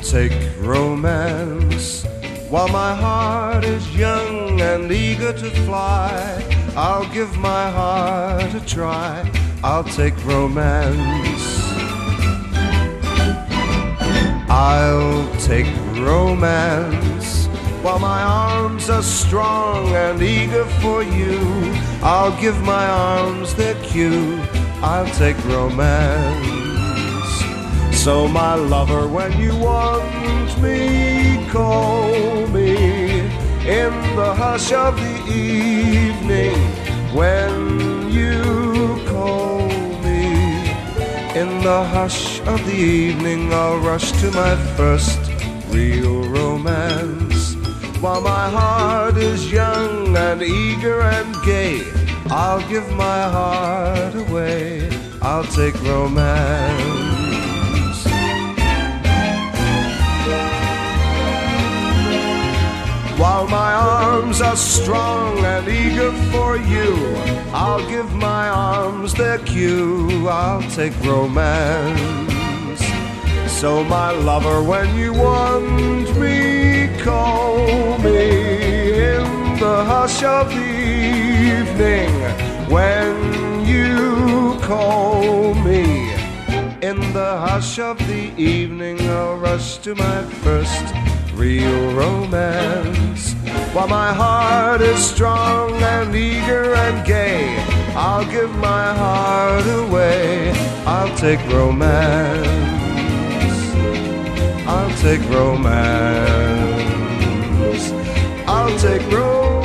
take romance. While my heart is young and eager to fly, I'll give my heart a try. I'll take romance. I'll take romance. While my arms are strong and eager for you, I'll give my arms their cue. I'll take romance. So my lover, when you want me, call me in the hush of the evening. When you call me in the hush of the evening, I'll rush to my first real romance. While my heart is young and eager and gay, I'll give my heart away. I'll take romance. While my arms are strong and eager for you, I'll give my arms their cue. I'll take romance. So my lover, when you want me, call me in the hush of the evening. When you call me in the hush of the evening, I'll rush to my first real romance. While my heart is strong and eager and gay, I'll give my heart away. I'll take romance. I'll take romance. I'll take romance.